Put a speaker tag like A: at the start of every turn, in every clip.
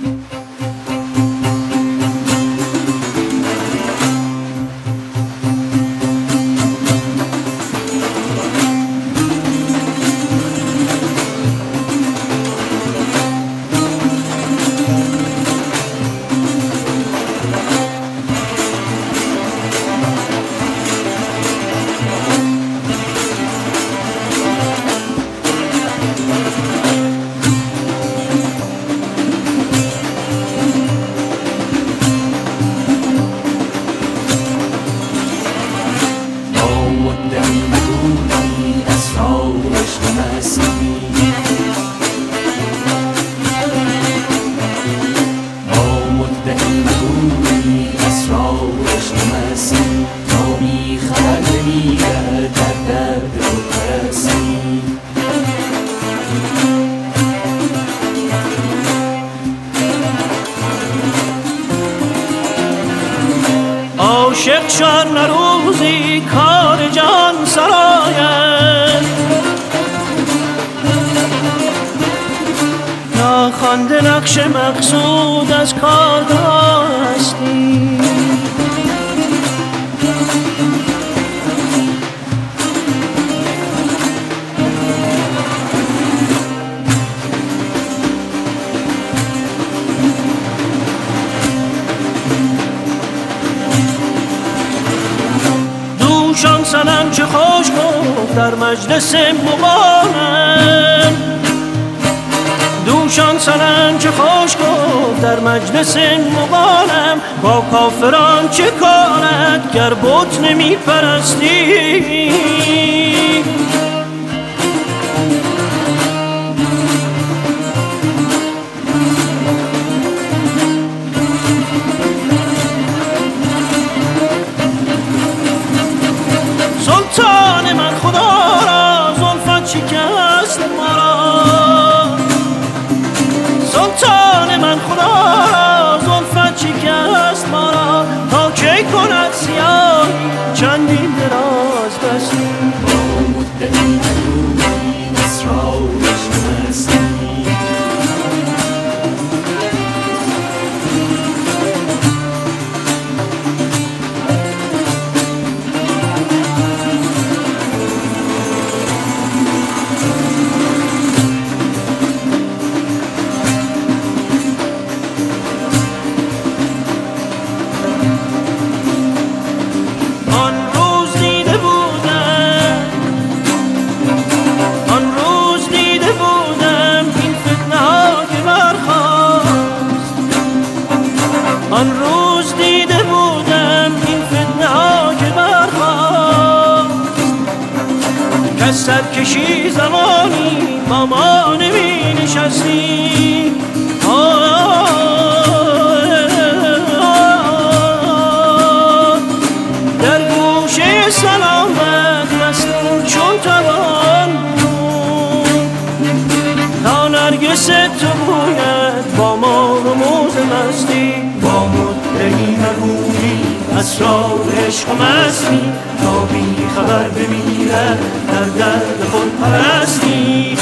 A: عاشق شان روزی کار جان سراید، ناخوانده نقش مقصود از کارگاه هستی. دوشان سنم چه خوش گفت در مجلس مغانم، دوشان سنم چه خوش گفت در مجلس مغانم. با کافران چه کارد گر بت نمی پرستی؟ سلطان من خدا را زلفت شکست مرا، سلطان من خدا را زلفت شکست مرا. تا کی کند سیاهی چندین دراز دستی؟ با مدعی مدعوی اسرارش مستی. آن روز دیده بودم این فتنه ها که برخاست، که سرکشی زمانی با ما نمی نشستی. در گوشه سلامت مستور چون توان بود، تا نرگس تو بوید با ما رموز مستی. با مدعی مگویی اسرار عشق و مستی، تا بی خبر بمیرد در درد خود پرستی.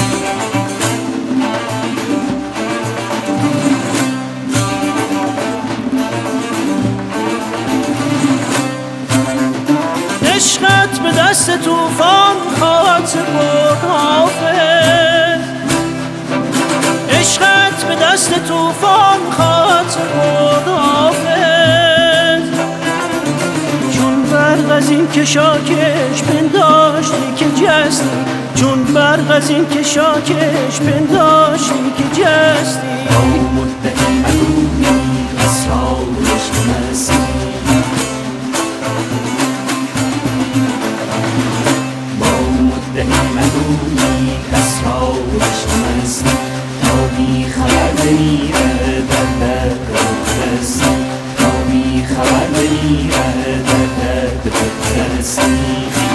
A: عشقت به دست طوفان خواهد سپرد حافظ، عشقت به دست طوفان خواهد سپرد حافظ. چون برق از این کشاکش پنداشتی که جستی، چون برق از این کشاکش پنداشتی که جستی. با مدعی مگویی اسرارش مستی، با مدعی مگویی اسرارش مستی. تا بی خبر بمیره در درد بستی، تا بی خبر بمیره در درد بستی.